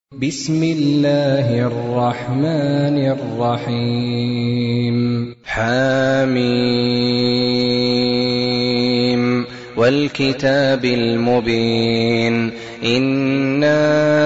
بسم الله الرحمن الرحيم حميم والكتاب المبين إنا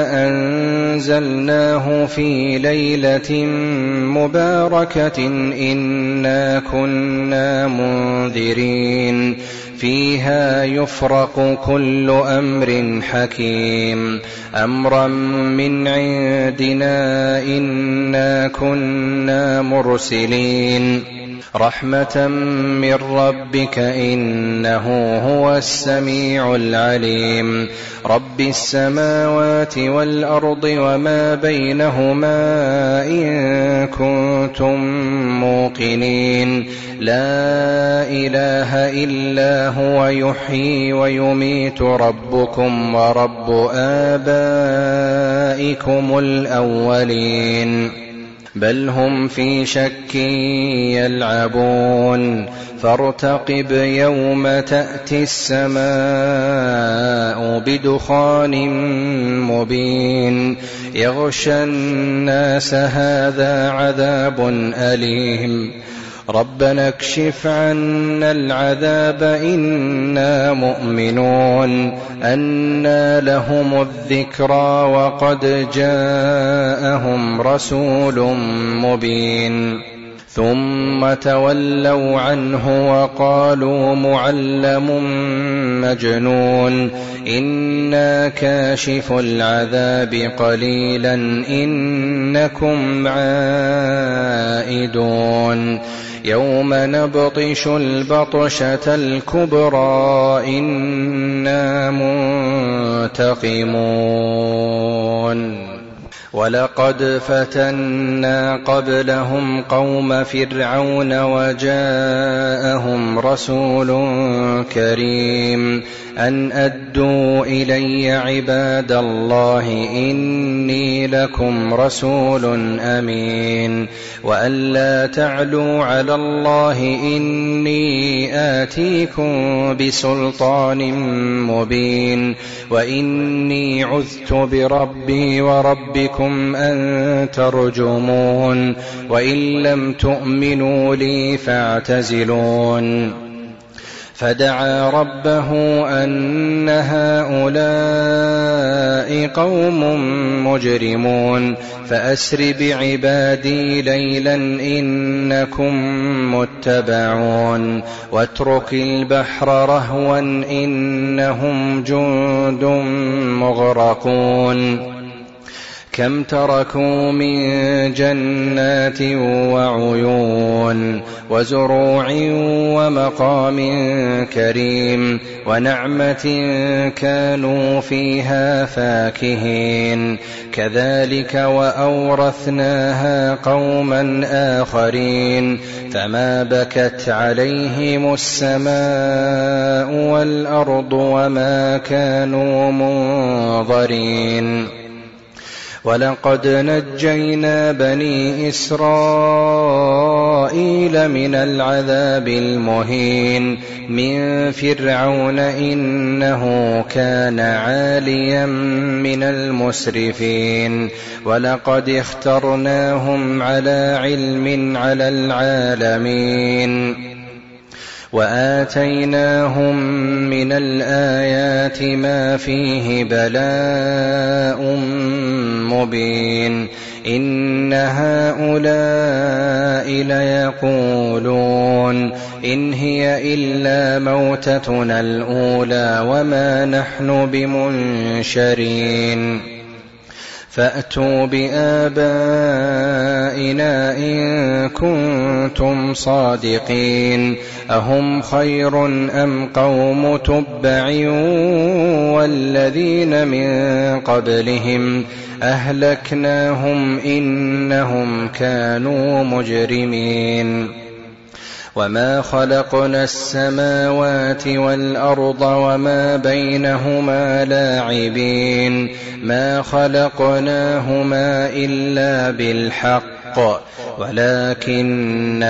أنزلناه في ليلة مباركة إنا كنا منذرين فيها يفرق كل أمر حكيم أمرا من عندنا إنا كنا مرسلين رحمة من ربك إنه هو السميع العليم رب السماوات والأرض وما بينهما إن كنتم موقنين لا إله إلا هو يحيي ويميت ربكم ورب آبائكم الأولين بل هم في شك يلعبون فارتقب يوم تأتي السماء بدخان مبين يغشى الناس هذا عذاب أليم ربنا اكشف عنا العذاب إنا مؤمنون أنى لهم الذكرى وقد جاءهم رسول مبين ثم تولوا عنه وقالوا معلم مجنون إنا كاشف العذاب قليلا إنكم عائدون يوم نبطش البطشة الكبرى إنا منتقمون ولقد فتنا قبلهم قوم فرعون وجاءهم رسول كريم أن أدوا إلي عباد الله إني لكم رسول أمين وأن لا تعلوا على الله إني آتيكم بسلطان مبين وإني عذت بربي وربكم أن ترجمون وإن لم تؤمنوا لي فاعتزلون فدعا ربه أن هؤلاء قوم مجرمون فأسر بعبادي ليلا إنكم متبعون واترك البحر رهوا إنهم جند مغرقون كم تركوا من جنات وعيون وزروع ومقام كريم ونعمة كانوا فيها فاكهين كذلك وأورثناها قوما آخرين فما بكت عليهم السماء والأرض وما كانوا منظرين ولقد نجينا بني إسرائيل من العذاب المهين من فرعون إنه كان عاليا من المسرفين ولقد اخترناهم على علم على العالمين وآتيناهم من الآيات ما فيه بلاء مبين إن هؤلاء ليقولون إن هي إلا موتتنا الأولى وما نحن بمنشرين فأتوا بآبائنا إن كنتم صادقين أهم خير أم قوم تبع والذين من قبلهم أهلكناهم إنهم كانوا مجرمين وما خلقنا السماوات والأرض وما بينهما لاعبين ما خلقناهما إلا بالحق ولكن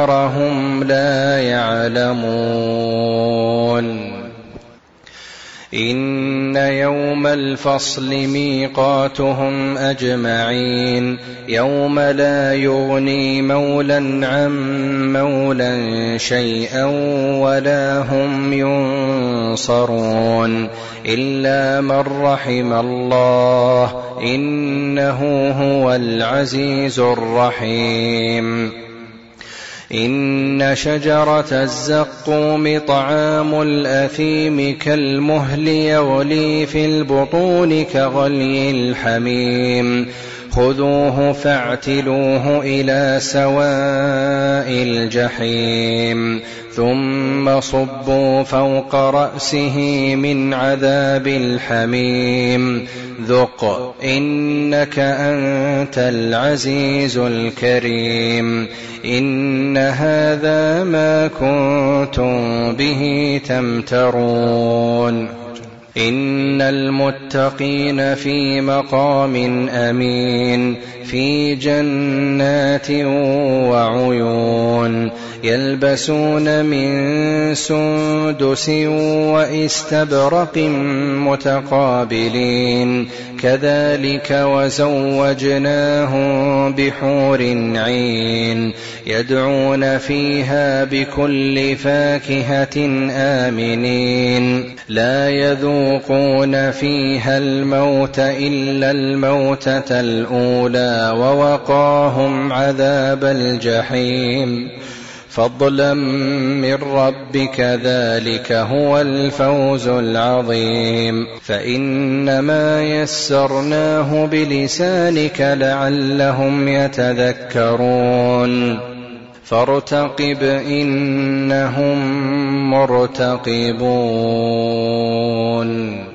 أكثرهم لا يعلمون إن يوم الفصل ميقاتهم أجمعين يوم لا يغني مولى عن مولى شيئا ولا هم ينصرون إلا من رحم الله إنه هو العزيز الرحيم. إن شجرة الزقوم طعام الأثيم كالمهل يغلي في البطون كغلي الحميم خذوه فاعتلوه إلى سواء الجحيم ثم صبوا فوق رأسه من عذاب الحميم ذق إنك أنت العزيز الكريم. إن هذا ما كنتم به تمترون. إن المتقين في مقام أمين في جنات وعيون يلبسون من سندس وإستبرق متقابلين كذلك وزوجناهم بحور عين يدعون فيها بكل فاكهة آمنين لا يذوقون فيها الموت إلا الموتة الأولى ووقاهم عذاب الجحيم فضلا من ربك ذلك هو الفوز العظيم. فإنما يسرناه بلسانك لعلهم يتذكرون فارتقب إنهم مرتقبون.